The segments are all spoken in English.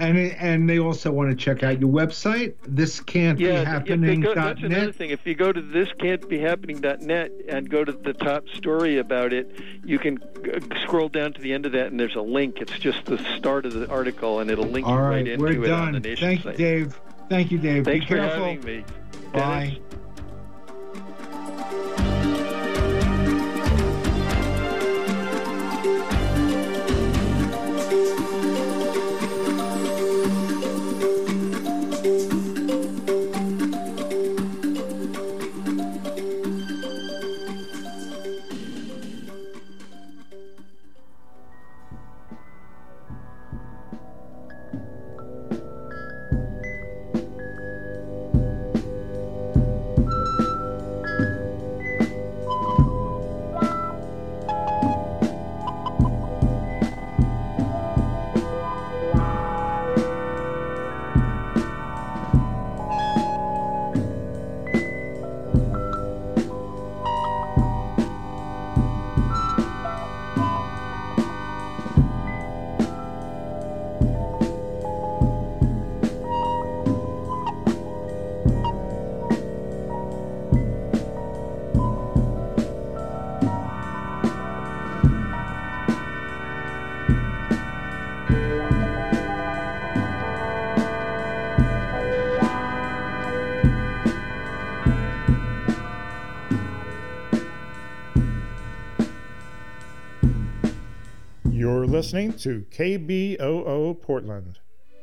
And they also want to check out your website, That's another thiscan'tbehappening.net. thing. If you go to thiscan'tbehappening.net and go to the top story about it, you can scroll down to the end of that, and there's a link. It's just the start of the article, and it'll link you right into it on the Nation Thank site. you, Dave. Thank you, Dave. Thanks Be for careful. having me. Bye. Dennis? You're listening to KBOO Portland.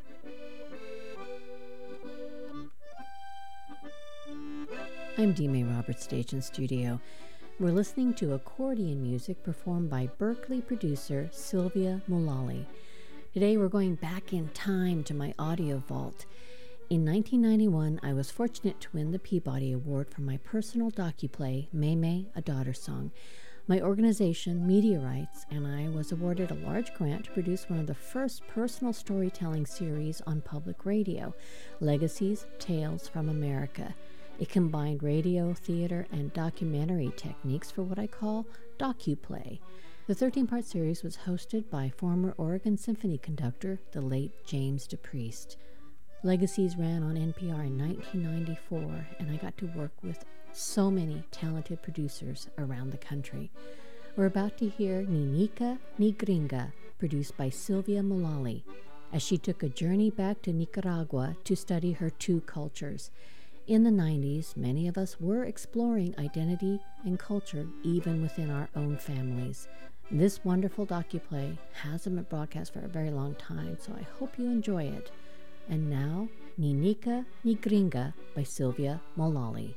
I'm Dee-Mae Roberts, Station Studio. We're listening to accordion music performed by Berkeley producer Sylvia Mullally. Today we're going back in time to my audio vault. In 1991, I was fortunate to win the Peabody Award for my personal docuplay, Maymay, A Daughter Song. My organization, Media Rights, and I was awarded a large grant to produce one of the first personal storytelling series on public radio, Legacies, Tales from America. It combined radio, theater, and documentary techniques for what I call docuplay. The 13-part series was hosted by former Oregon Symphony conductor, the late James DePriest. Legacies ran on NPR in 1994, and I got to work with so many talented producers around the country. We're about to hear Ni Nica Ni Gringa, produced by Sylvia Mullally, as she took a journey back to Nicaragua to study her two cultures. In the 90s, many of us were exploring identity and culture even within our own families. This wonderful docuplay hasn't been broadcast for a very long time, so I hope you enjoy it. And now, Ni Nica Ni Gringa by Sylvia Mullally.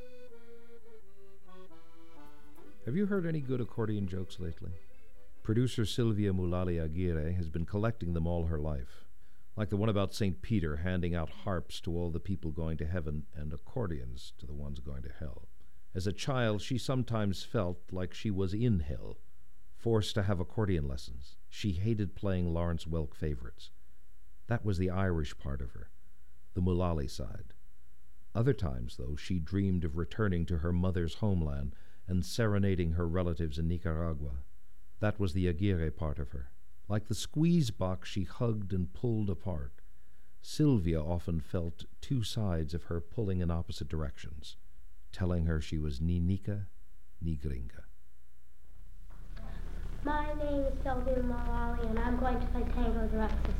Have you heard any good accordion jokes lately? Producer Sylvia Mullally Aguirre has been collecting them all her life, like the one about St. Peter handing out harps to all the people going to heaven and accordions to the ones going to hell. As a child, she sometimes felt like she was in hell, forced to have accordion lessons. She hated playing Lawrence Welk favorites. That was the Irish part of her, the Mullally side. Other times, though, she dreamed of returning to her mother's homeland and serenading her relatives in Nicaragua. That was the Aguirre part of her. Like the squeeze box she hugged and pulled apart, Sylvia often felt two sides of her pulling in opposite directions, telling her she was ni nica, ni gringa. My name is Sylvia Mullally, and I'm going to play Tango de Roxas.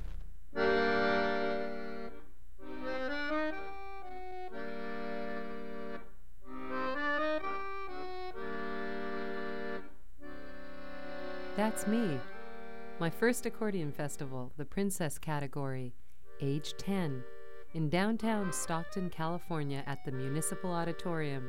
That's me. My first accordion festival, the Princess category, age 10, in downtown Stockton, California at the Municipal Auditorium.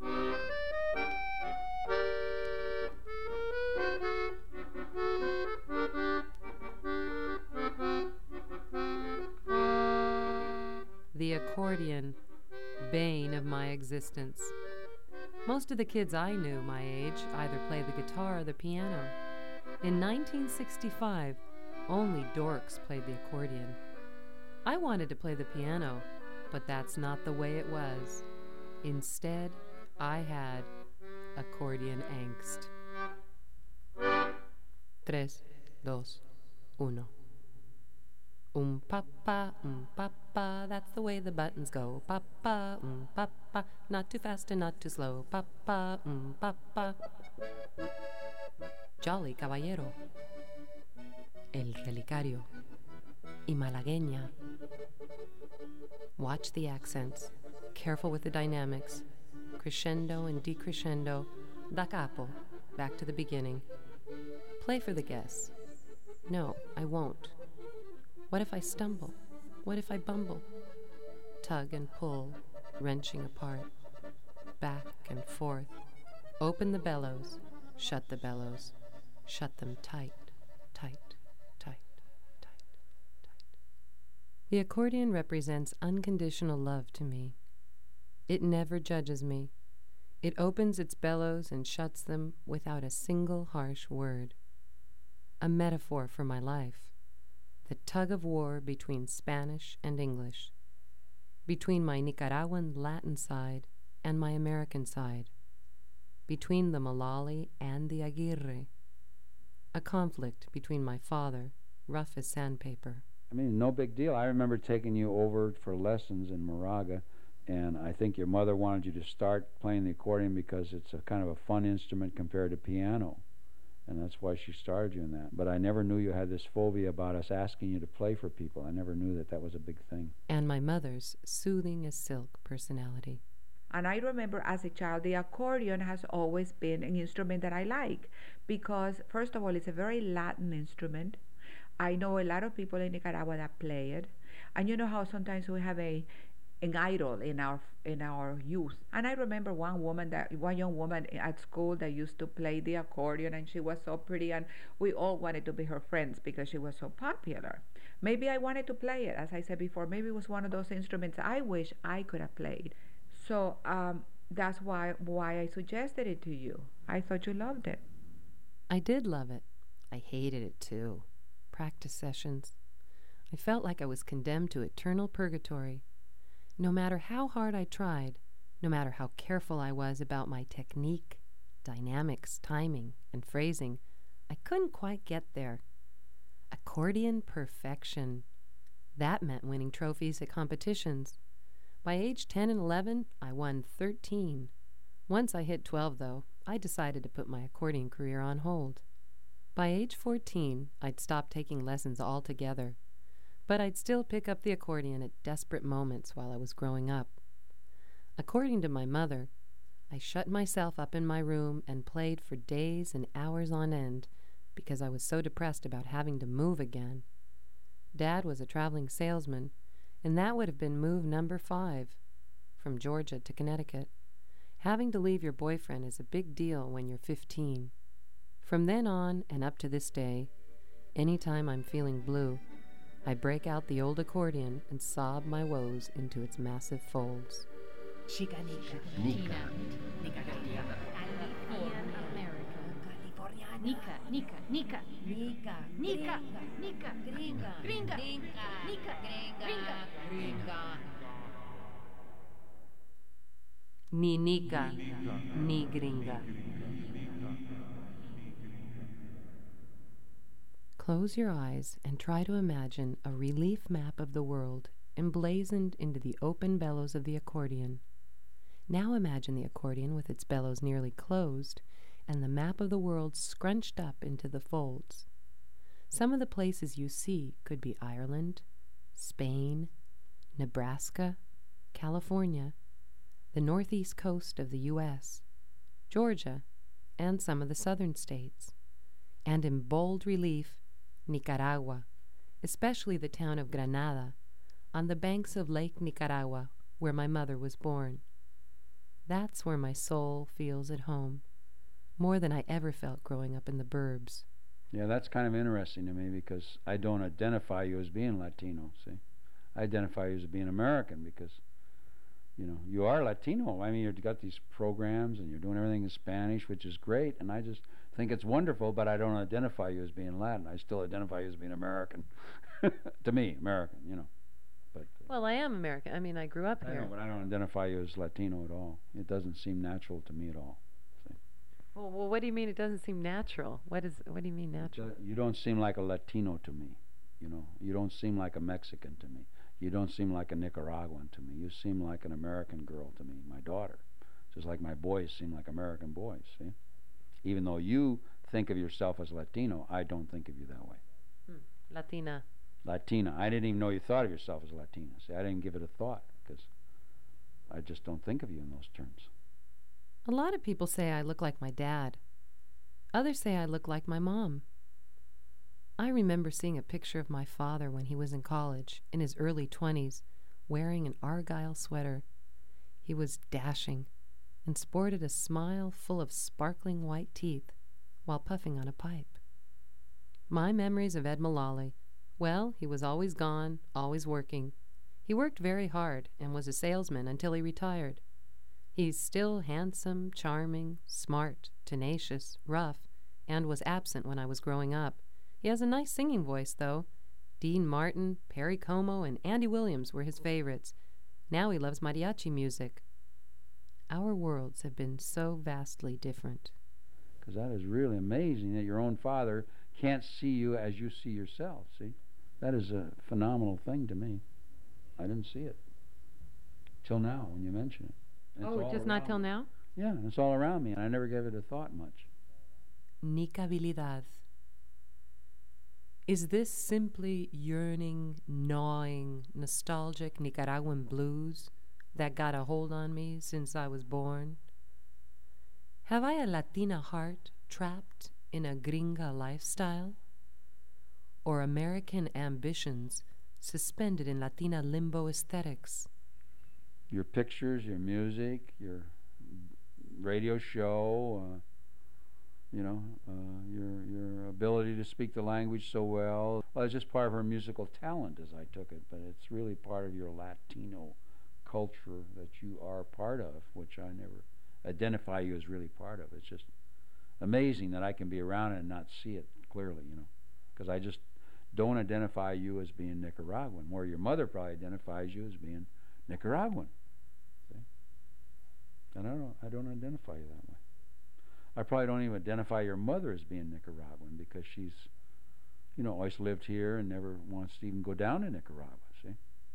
The accordion, bane of my existence. Most of the kids I knew my age either play the guitar or the piano. In 1965, only dorks played the accordion. I wanted to play the piano, but that's not the way it was. Instead, I had accordion angst. 3, 2, 1. Papa, papa, that's the way the buttons go. Papa, papa, not too fast and not too slow. Papa, papa. Jolly Caballero, El Relicario, y Malagueña. Watch the accents, careful with the dynamics, crescendo and decrescendo, da capo, back to the beginning. Play for the guess. No, I won't. What if I stumble? What if I bumble? Tug and pull, wrenching apart. Back and forth. Open the bellows, shut the bellows. Shut them tight, tight, tight, tight, tight. The accordion represents unconditional love to me. It never judges me. It opens its bellows and shuts them without a single harsh word. A metaphor for my life. The tug of war between Spanish and English, between my Nicaraguan Latin side and my American side, between the Mullally and the Aguirre, a conflict between my father, rough as sandpaper. I mean, no big deal. I remember taking you over for lessons in Moraga, and I think your mother wanted you to start playing the accordion because it's a kind of a fun instrument compared to piano. And that's why she started you in that. But I never knew you had this phobia about us asking you to play for people. I never knew that that was a big thing. And my mother's soothing as silk personality. And I remember as a child, the accordion has always been an instrument that I like because, first of all, it's a very Latin instrument. I know a lot of people in Nicaragua that play it. And you know how sometimes we have an idol in our youth. And I remember one young woman at school that used to play the accordion, and she was so pretty, and we all wanted to be her friends because she was so popular. Maybe I wanted to play it, as I said before. Maybe it was one of those instruments I wish I could have played. So that's why I suggested it to you. I thought you loved it. I did love it. I hated it too. Practice sessions. I felt like I was condemned to eternal purgatory. No matter how hard I tried, no matter how careful I was about my technique, dynamics, timing, and phrasing, I couldn't quite get there. Accordion perfection. That meant winning trophies at competitions. By age 10 and 11, I won 13. Once I hit 12, though, I decided to put my accordion career on hold. By age 14, I'd stopped taking lessons altogether. But I'd still pick up the accordion at desperate moments while I was growing up. According to my mother, I shut myself up in my room and played for days and hours on end because I was so depressed about having to move again. Dad was a traveling salesman, and that would have been move number 5, from Georgia to Connecticut. Having to leave your boyfriend is a big deal when you're 15. From then on and up to this day, anytime I'm feeling blue, I break out the old accordion and sob my woes into its massive folds. Chica Nica. Nica. Nica. California. America. California. Nica. Nica. Nica. Nica. Nica. Nica. Gringa. Gringa. Nica. Gringa. Gringa. Ni nica, ni gringa. Close your eyes and try to imagine a relief map of the world emblazoned into the open bellows of the accordion. Now imagine the accordion with its bellows nearly closed and the map of the world scrunched up into the folds. Some of the places you see could be Ireland, Spain, Nebraska, California, the northeast coast of the U.S., Georgia, and some of the southern states. And in bold relief, Nicaragua, especially the town of Granada, on the banks of Lake Nicaragua, where my mother was born. That's where my soul feels at home, more than I ever felt growing up in the burbs. Yeah, that's kind of interesting to me because I don't identify you as being Latino, see? I identify you as being American because, you know, you are Latino. I mean, you've got these programs and you're doing everything in Spanish, which is great, and I just think it's wonderful, but I don't identify you as being Latin. I still identify you as being American. To me, American, you know. But well, I am American. I mean, I grew up here. I know, but I don't identify you as Latino at all. It doesn't seem natural to me at all. See? Well, what do you mean it doesn't seem natural? What do you mean natural? You don't seem like a Latino to me. You know, you don't seem like a Mexican to me. You don't seem like a Nicaraguan to me. You seem like an American girl to me, my daughter. Just like my boys seem like American boys, see? Even though you think of yourself as Latino, I don't think of you that way. Latina. Latina. I didn't even know you thought of yourself as Latina. See, I didn't give it a thought because I just don't think of you in those terms. A lot of people say I look like my dad. Others say I look like my mom. I remember seeing a picture of my father when he was in college, in his early 20s, wearing an Argyle sweater. He was dashing and sported a smile full of sparkling white teeth while puffing on a pipe. My memories of Ed Mullally, well, he was always gone, always working. He worked very hard and was a salesman until he retired. He's still handsome, charming, smart, tenacious, rough, and was absent when I was growing up. He has a nice singing voice, though. Dean Martin, Perry Como, and Andy Williams were his favorites. Now he loves mariachi music. Our worlds have been so vastly different. Because that is really amazing that your own father can't see you as you see yourself, see? That is a phenomenal thing to me. I didn't see it till now when you mention it. Oh, just not till now? Yeah, it's all around me, and I never gave it a thought much. Nicabilidad. Is this simply yearning, gnawing, nostalgic Nicaraguan blues that got a hold on me since I was born? Have I a Latina heart trapped in a gringa lifestyle? Or American ambitions suspended in Latina limbo aesthetics? Your pictures, your music, your radio show, your ability to speak the language so well. Well, it's just part of her musical talent as I took it, but it's really part of your Latino culture that you are part of, which I never identify you as really part of. It's just amazing that I can be around it and not see it clearly, because I just don't identify you as being Nicaraguan, where your mother probably identifies you as being Nicaraguan. See? And I don't identify you that way. I probably don't even identify your mother as being Nicaraguan because she's, always lived here and never wants to even go down to Nicaragua, see?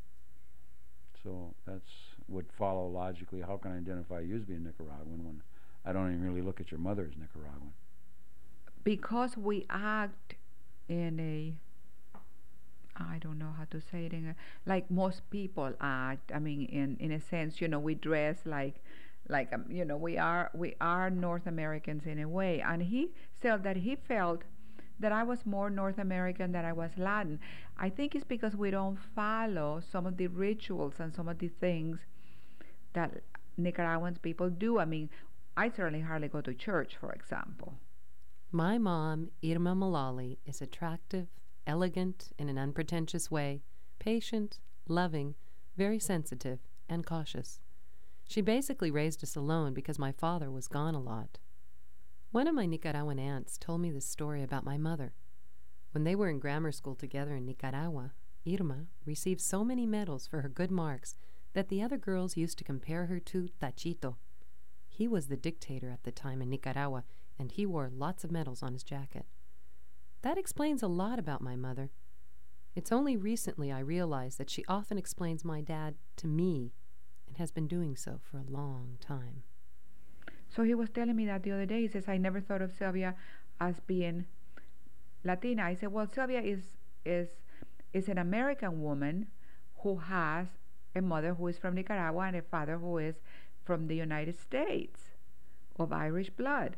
So would follow logically. How can I identify you as being Nicaraguan when I don't even really look at your mother as Nicaraguan? Because we act in I don't know how to say it, like most people act. I mean, in a sense, we dress like we are North Americans in a way. And he said that he felt that I was more North American than I was Latin. I think it's because we don't follow some of the rituals and some of the things that Nicaraguan people do. I mean, I certainly hardly go to church, for example. My mom, Irma Mullally, is attractive, elegant in an unpretentious way, patient, loving, very sensitive, and cautious. She basically raised us alone because my father was gone a lot. One of my Nicaraguan aunts told me this story about my mother. When they were in grammar school together in Nicaragua, Irma received so many medals for her good marks that the other girls used to compare her to Tachito. He was the dictator at the time in Nicaragua, and he wore lots of medals on his jacket. That explains a lot about my mother. It's only recently I realized that she often explains my dad to me and has been doing so for a long time. So he was telling me that the other day. He says, I never thought of Sylvia as being Latina. I said, well, Sylvia is an American woman who has a mother who is from Nicaragua and a father who is from the United States of Irish blood.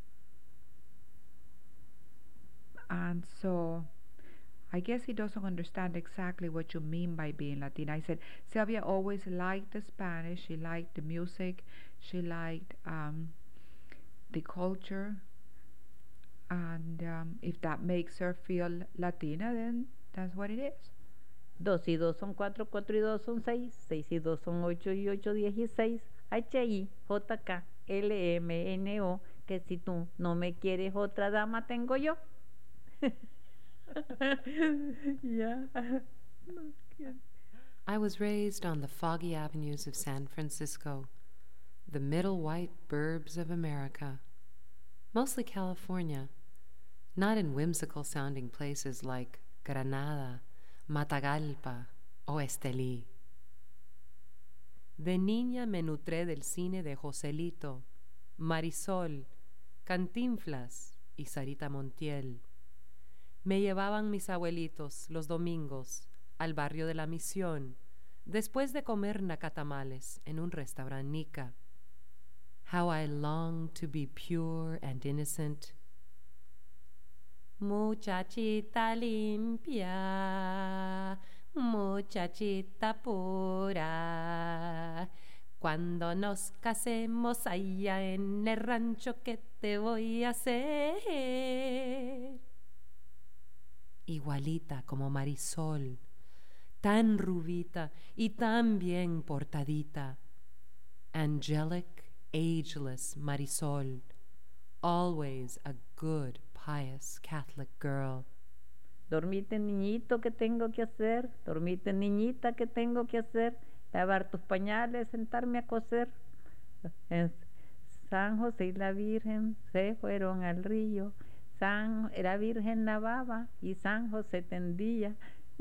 And so I guess he doesn't understand exactly what you mean by being Latina. I said, Sylvia always liked the Spanish. She liked the music. She liked the culture. And if that makes her feel Latina, then that's what it is. 2 y 2 son 4, 4 y 2 son 6, 6 y 2 son 8 y 8 16, H-I-J-K, L-M-N-O, que si tú no me quieres otra dama tengo yo. Yeah. I was raised on the foggy avenues of San Francisco, the middle white burbs of America, mostly California, not in whimsical-sounding places like Granada, Matagalpa o Estelí. De niña me nutré del cine de Joselito, Marisol, Cantinflas y Sarita Montiel. Me llevaban mis abuelitos los domingos al barrio de la Misión, después de comer nacatamales en un restaurante nica. How I longed to be pure and innocent. Muchachita limpia, muchachita pura, cuando nos casemos allá en el rancho, ¿qué te voy a hacer? Igualita como Marisol, tan rubita y tan bien portadita. Angelic, ageless Marisol, always a good, pious Catholic girl. Dormite, niñito, ¿qué tengo que hacer? Dormite, niñita, ¿qué tengo que hacer? Lavar tus pañales, sentarme a coser. San José y la Virgen se fueron al río. La Virgen lavaba y San José tendía.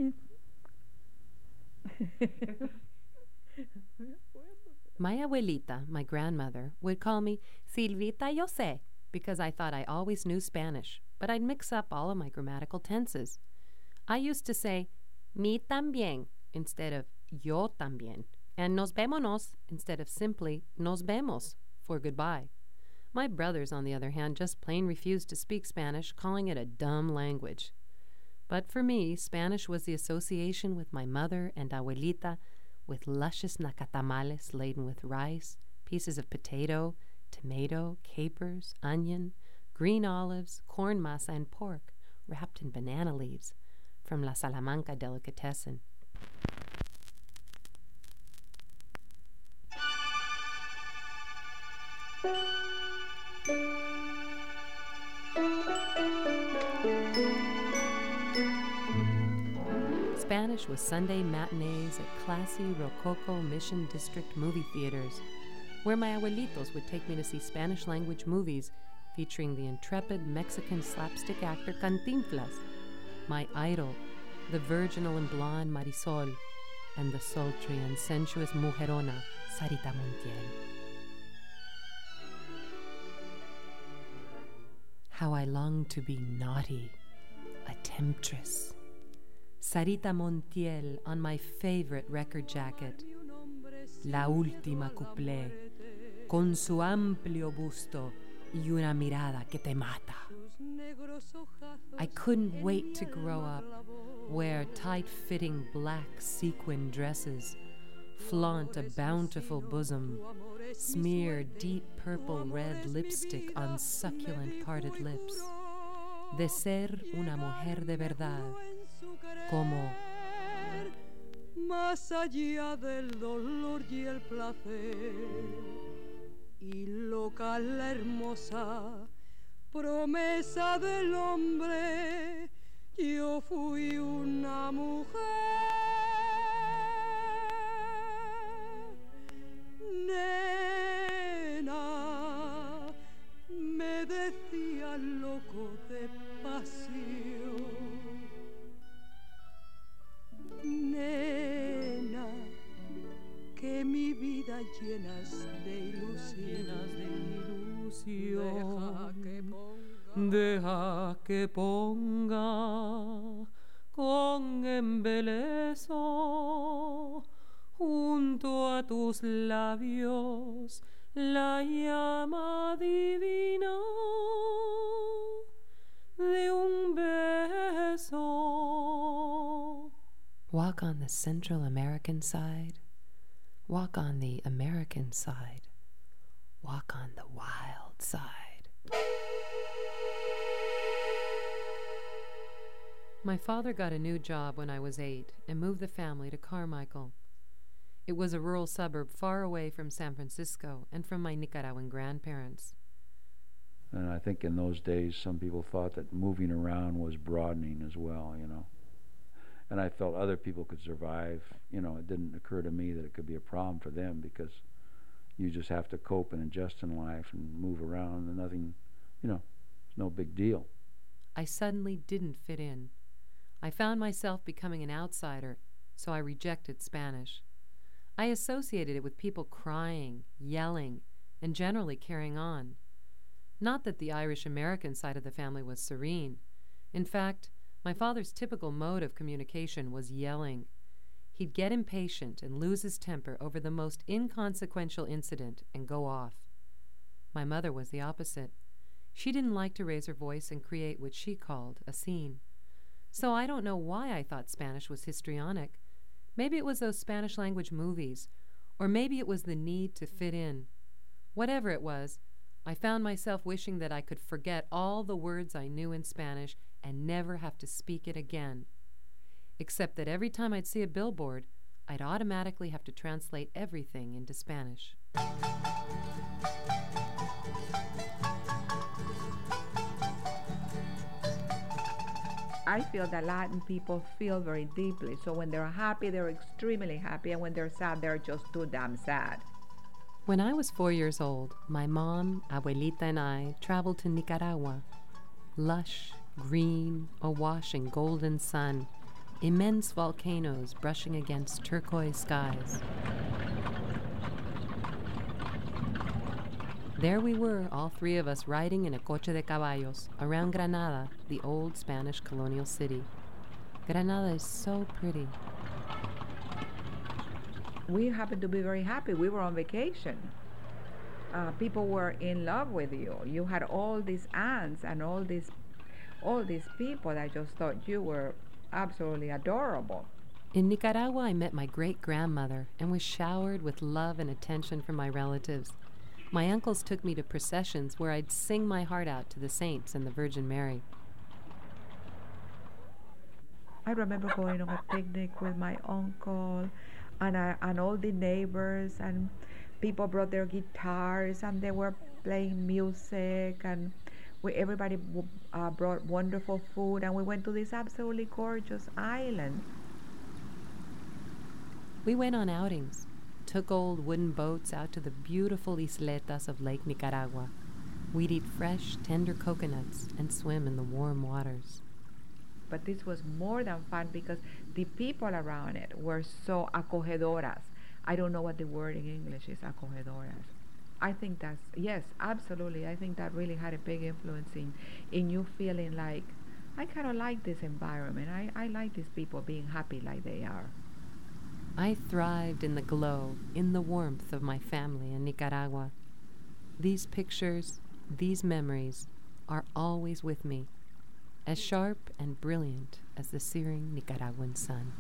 My abuelita, my grandmother, would call me Silvita yo sé, because I thought I always knew Spanish, but I'd mix up all of my grammatical tenses. I used to say mi también instead of yo también, and nos vémonos instead of simply nos vemos for goodbye. My brothers, on the other hand, just plain refused to speak Spanish, calling it a dumb language. But for me, Spanish was the association with my mother and abuelita, with luscious nacatamales laden with rice, pieces of potato, tomato, capers, onion, green olives, corn masa, and pork, wrapped in banana leaves, from La Salamanca delicatessen. Spanish was Sunday matinees at classy Rococo Mission District movie theaters, where my abuelitos would take me to see Spanish-language movies featuring the intrepid Mexican slapstick actor Cantinflas, my idol, the virginal and blonde Marisol, and the sultry and sensuous mujerona Sarita Montiel. How I longed to be naughty, a temptress. Sarita Montiel on my favorite record jacket. La última cuplé, con su amplio busto y una mirada que te mata. I couldn't wait to grow up, wear tight-fitting black sequin dresses, flaunt a bountiful bosom, smear deep purple-red lipstick on succulent parted lips, de ser una mujer de verdad, como más allá del dolor y el placer, y loca la hermosa promesa del hombre, yo fui una mujer. Nena, me decía loco de pasión. Nena, que mi vida llenas de ilusión. Deja que ponga con embeleso junto a tus labios la llama divina de un beso. Walk on the Central American side, walk on the American side, walk on the wild side. My father got a new job when I was 8 and moved the family to Carmichael. It was a rural suburb far away from San Francisco and from my Nicaraguan grandparents. And I think in those days some people thought that moving around was broadening as well, you know. And I felt other people could survive. You know, it didn't occur to me that it could be a problem for them because you just have to cope and adjust in life and move around and nothing, you know, it's no big deal. I suddenly didn't fit in. I found myself becoming an outsider, so I rejected Spanish. I associated it with people crying, yelling, and generally carrying on. Not that the Irish-American side of the family was serene. In fact, my father's typical mode of communication was yelling. He'd get impatient and lose his temper over the most inconsequential incident and go off. My mother was the opposite. She didn't like to raise her voice and create what she called a scene. So I don't know why I thought Spanish was histrionic. Maybe it was those Spanish-language movies, or maybe it was the need to fit in. Whatever it was, I found myself wishing that I could forget all the words I knew in Spanish and never have to speak it again. Except that every time I'd see a billboard, I'd automatically have to translate everything into Spanish. I feel that Latin people feel very deeply. So when they're happy, they're extremely happy. And when they're sad, they're just too damn sad. When I was 4 years old, my mom, Abuelita, and I traveled to Nicaragua. Lush, green, awash in golden sun, immense volcanoes brushing against turquoise skies. There we were, all three of us riding in a coche de caballos around Granada, the old Spanish colonial city. Granada is so pretty. We happened to be very happy. We were on vacation. People were in love with you. You had all these aunts and all these people that just thought you were absolutely adorable. In Nicaragua, I met my great-grandmother and was showered with love and attention from my relatives. My uncles took me to processions where I'd sing my heart out to the saints and the Virgin Mary. I remember going on a picnic with my uncle and all the neighbors, and people brought their guitars and they were playing music, and everybody brought wonderful food, and we went to this absolutely gorgeous island. We went on outings, took old wooden boats out to the beautiful isletas of Lake Nicaragua. We'd eat fresh, tender coconuts and swim in the warm waters. But this was more than fun because the people around it were so acogedoras. I don't know what the word in English is, acogedoras. I think that's, yes, absolutely. I think that really had a big influence in you feeling like, I kind of like this environment. I like these people being happy like they are. I thrived in the glow, in the warmth of my family in Nicaragua. These pictures, these memories, are always with me, as sharp and brilliant as the searing Nicaraguan sun.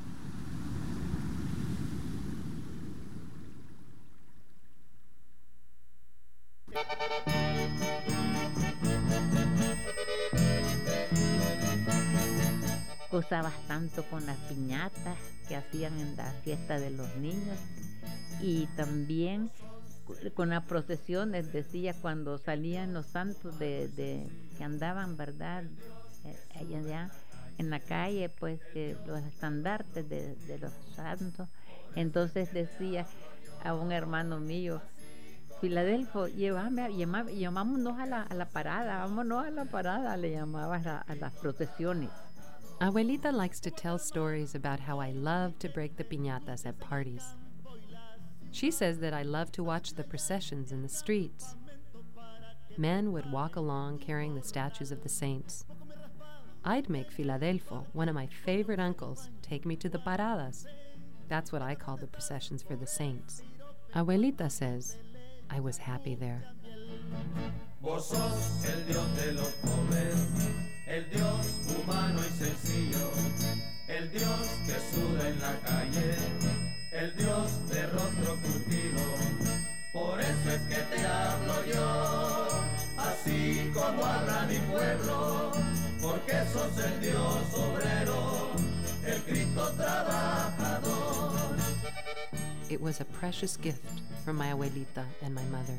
Gozabas tanto con las piñatas que hacían en la fiesta de los niños y también con las procesiones, decía, cuando salían los santos que andaban, ¿verdad? Allá en la calle, pues los estandartes de los santos. Entonces decía a un hermano mío, Filadelfo, llamámonos a la parada, vámonos a la parada, le llamaba a las procesiones. Abuelita likes to tell stories about how I love to break the piñatas at parties. She says that I love to watch the processions in the streets. Men would walk along carrying the statues of the saints. I'd make Filadelfo, one of my favorite uncles, take me to the paradas. That's what I call the processions for the saints. Abuelita says I was happy there. Vos sos el Dios de los pobres, el Dios humano y sencillo, el Dios que suda en la calle, el Dios de rostro curtido. Por eso es que te hablo yo, así como habla mi pueblo, porque sos el Dios obrero, el Cristo trabajador. It was a precious gift from my abuelita and my mother.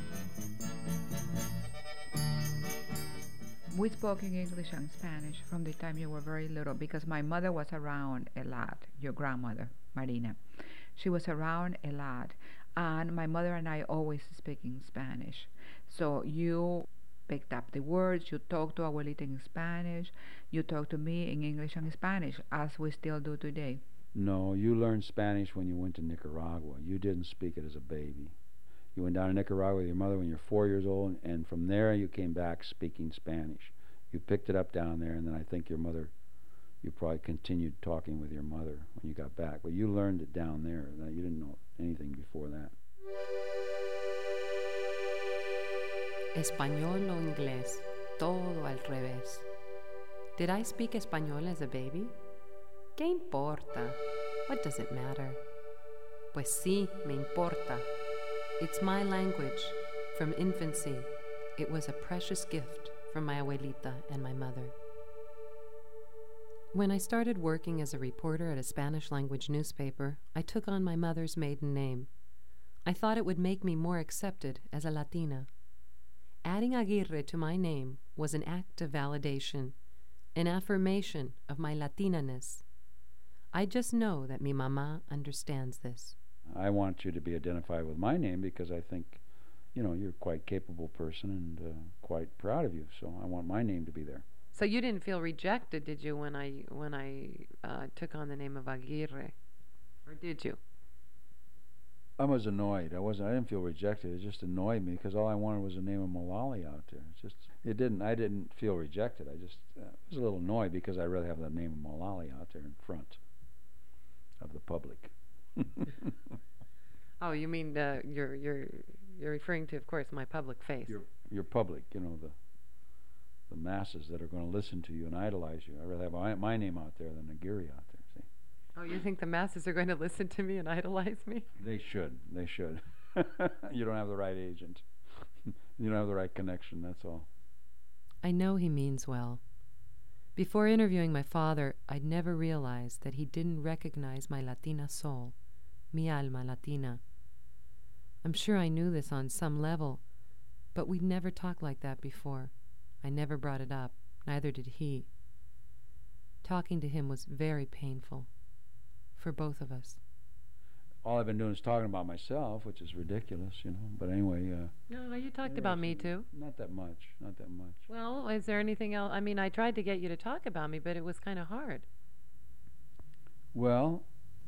We spoke in English and Spanish from the time you were very little because my mother was around a lot, your grandmother, Marina. She was around a lot, and my mother and I always speak in Spanish. So you picked up the words. You talk to Abuelita in Spanish. You talk to me in English and Spanish, as we still do today. No, you learned Spanish when you went to Nicaragua. You didn't speak it as a baby. You went down to Nicaragua with your mother when you were 4 years old, and from there you came back speaking Spanish. You picked it up down there, and then I think your mother, you probably continued talking with your mother when you got back. But you learned it down there. You didn't know anything before that. Español o inglés, todo al revés. Did I speak español as a baby? ¿Qué importa? What does it matter? Pues sí, me importa. It's my language. From infancy, it was a precious gift from my abuelita and my mother. When I started working as a reporter at a Spanish-language newspaper, I took on my mother's maiden name. I thought it would make me more accepted as a Latina. Adding Aguirre to my name was an act of validation, an affirmation of my Latina-ness. I just know that mi mamá understands this. I want you to be identified with my name because I think, you're a quite capable person and quite proud of you. So I want my name to be there. So you didn't feel rejected, did you, when I took on the name of Aguirre, or did you? I was annoyed. I didn't feel rejected. It just annoyed me because all I wanted was the name of Mullally out there. I didn't feel rejected. I just was a little annoyed because I'd rather have the name of Mullally out there in front of the public. Oh, you mean you're referring to, of course, my public face. Your public, the masses that are going to listen to you and idolize you. I'd rather have my name out there than Aguirre out there. See? Oh, you think the masses are going to listen to me and idolize me? They should. You don't have the right agent. You don't have the right connection, that's all. I know he means well. Before interviewing my father, I'd never realized that he didn't recognize my Latina soul, mi alma latina. I'm sure I knew this on some level, but we'd never talked like that before. I never brought it up, neither did he. Talking to him was very painful, for both of us. All I've been doing is talking about myself, which is ridiculous, But anyway... No, you talked about me, too. Not that much. Well, is there anything else? I mean, I tried to get you to talk about me, but it was kind of hard. Well,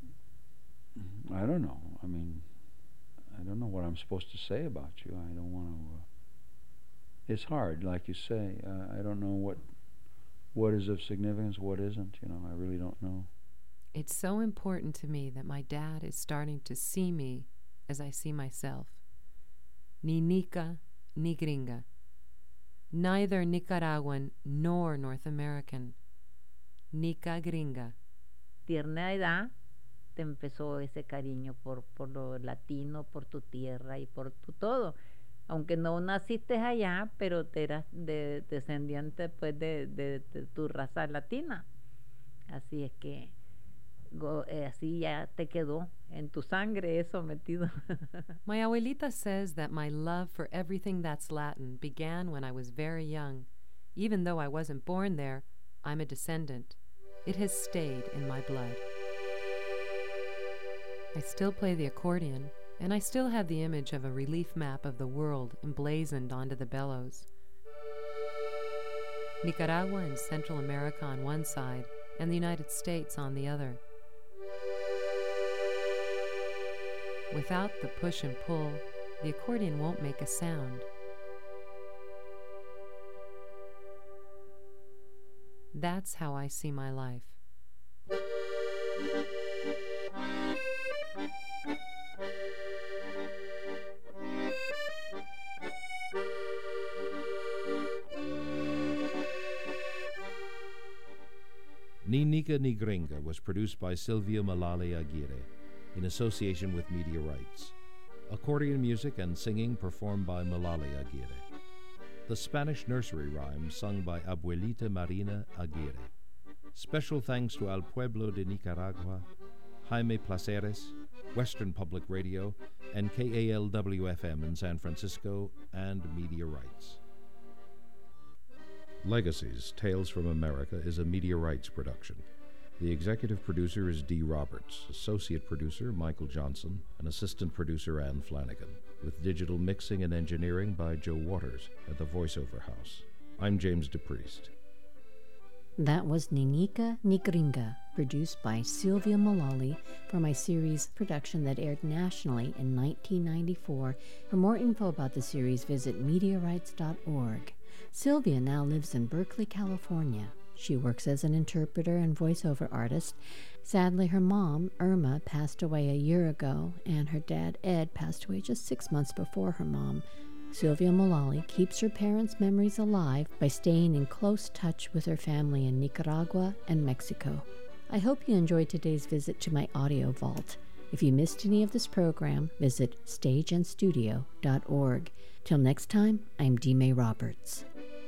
I don't know. I mean, I don't know what I'm supposed to say about you. I don't want to... It's hard, like you say. I don't know what is of significance, what isn't. I really don't know. It's so important to me that my dad is starting to see me as I see myself. Ni nica, ni gringa. Neither Nicaraguan nor North American. Nica gringa. Tierna edad te empezó ese cariño por lo latino, por tu tierra y por tu todo. Aunque no naciste allá, pero te eras descendiente pues de tu raza latina. Así es que así ya te quedó en tu sangre eso metido. My abuelita says that my love for everything that's Latin began when I was very young. Even though I wasn't born there, I'm a descendant. It has stayed in my blood. I still play the accordion, and I still have the image of a relief map of the world emblazoned onto the bellows. Nicaragua and Central America on one side, and the United States on the other. Without the push and pull, the accordion won't make a sound. That's how I see my life. Ni Nica Ni Gringa was produced by Silvia Mullally Aguirre in association with Media Rights. Accordion music and singing performed by Mullally Aguirre. The Spanish nursery rhyme sung by Abuelita Marina Aguirre. Special thanks to Al Pueblo de Nicaragua, Jaime Placeres, Western Public Radio, and KALW-FM in San Francisco, and Media Rights. Legacies, Tales from America is a Media Rights production. The executive producer is Dee Roberts, associate producer Michael Johnson, and assistant producer Ann Flanagan. with digital mixing and engineering by Joe Waters at the VoiceOver House. I'm James DePriest. That was Ninika Nikringa, produced by Sylvia Mullally for my series production that aired nationally in 1994. For more info about the series, visit mediarights.org. Sylvia now lives in Berkeley, California. She works as an interpreter and voiceover artist. Sadly, her mom, Irma, passed away a year ago, and her dad, Ed, passed away just 6 months before her mom. Sylvia Mullally keeps her parents' memories alive by staying in close touch with her family in Nicaragua and Mexico. I hope you enjoyed today's visit to my audio vault. If you missed any of this program, visit stageandstudio.org. Till next time, I'm Dime Roberts.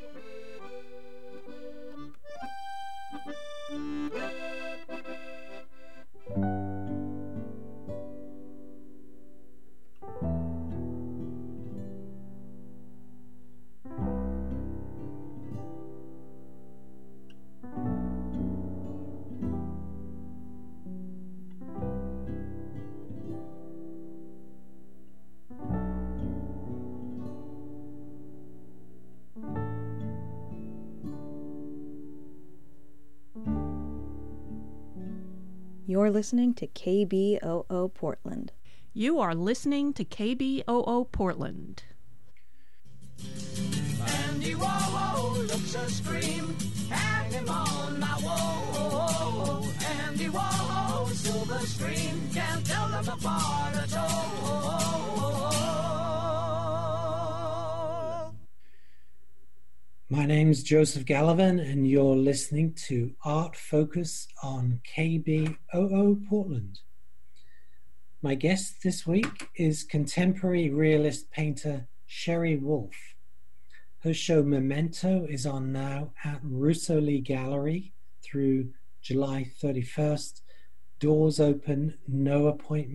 You're listening to KBOO Portland. You are listening to KBOO Portland. Andy Warhol looks a scream, hang him on my wall. Andy Warhol, silver screen, can't tell them apart at all. My name's Joseph Gallivan, and you're listening to Art Focus on KBOO Portland. My guest this week is contemporary realist painter Sherry Wolf. Her show Memento is on now at Russoli Gallery through July 31st. Doors open, no appointment.